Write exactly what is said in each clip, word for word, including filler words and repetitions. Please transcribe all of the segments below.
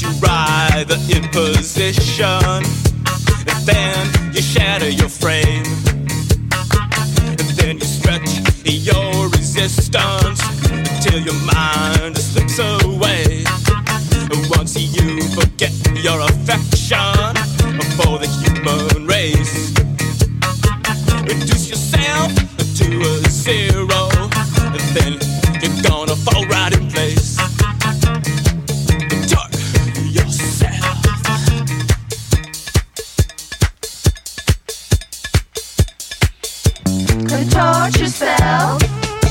rather in position. And then you shatter your frame. And then you stretch your resistance until your mind slips away. And once you forget your affection for the human race, reduce yourself to a zero, and then you're gonna fall right in place. Contort yourself. Contort yourself.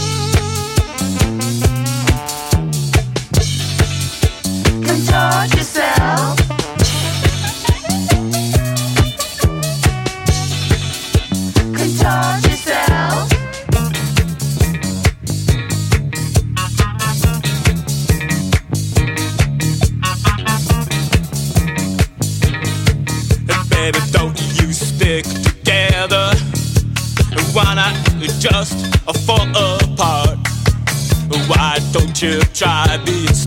Contort yourself. Contort yourself. And baby, don't you stick together? Why not just fall apart? Why don't you try being